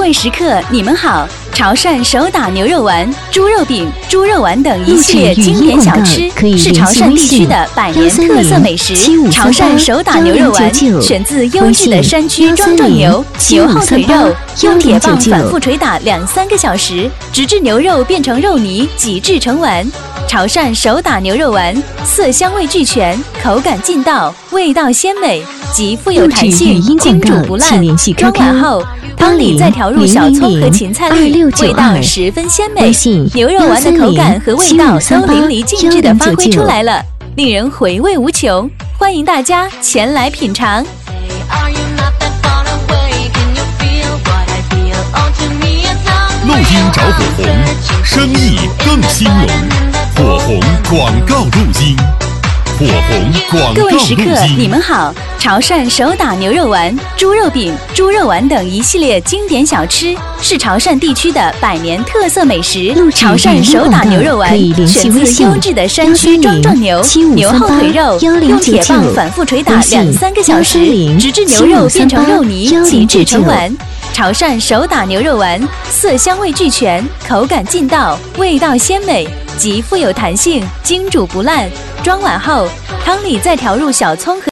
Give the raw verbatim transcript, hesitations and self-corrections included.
位食客，你们好！潮汕手打牛肉丸、猪肉饼、猪肉丸等一系列经典小吃，是潮汕地区的百年特色美食。潮汕手打牛肉丸选自优质的山区庄壮牛，牛后腿肉用铁棒反复捶打两三个小时，直至牛肉变成肉泥，挤制成丸。潮汕手打牛肉丸，色香味俱全，口感劲道，味道鲜美，极富有弹性，经煮不烂。装完后，汤里再调入小葱和芹菜粒，味道十分鲜美。牛肉丸的口感和味道都淋漓尽致地发挥出来了，令人回味无穷。欢迎大家前来品尝。 录音找火红，生意更兴隆。火红广告录音，火红广告各位食客， 录音你们好！潮汕手打牛肉丸、猪肉饼、猪肉丸等一系列经典小吃，是潮汕地区的百年特色美食。潮汕手打牛肉丸选自优质的山区庄壮牛，牛后腿肉用铁棒反复捶打两三个小时，直至牛肉变成肉泥，挤制成丸。潮汕手打牛肉丸，色香味俱全，口感劲道，味道鲜美，极富有弹性，经煮不烂。装碗后，汤里再调入小葱和